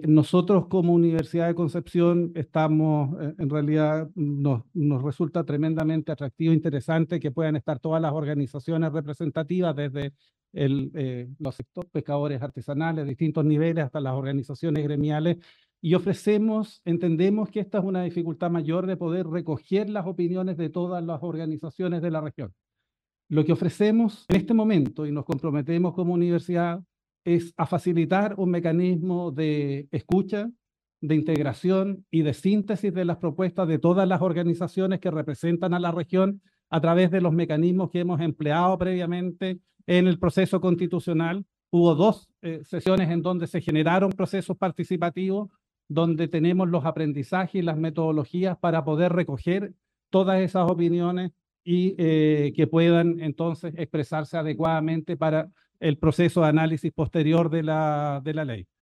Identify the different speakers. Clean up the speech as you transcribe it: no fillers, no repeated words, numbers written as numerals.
Speaker 1: nosotros como Universidad de Concepción estamos, en realidad nos resulta tremendamente atractivo e interesante que puedan estar todas las organizaciones representativas, desde los sectores pescadores artesanales, distintos niveles, hasta las organizaciones gremiales, y entendemos que esta es una dificultad mayor de poder recoger las opiniones de todas las organizaciones de la región. Lo que ofrecemos en este momento, y nos comprometemos como universidad, es a facilitar un mecanismo de escucha, de integración y de síntesis de las propuestas de todas las organizaciones que representan a la región a través de los mecanismos que hemos empleado previamente en el proceso constitucional. Hubo dos sesiones en donde se generaron procesos participativos, donde tenemos los aprendizajes y las metodologías para poder recoger todas esas opiniones y que puedan entonces expresarse adecuadamente para el proceso de análisis posterior de la ley.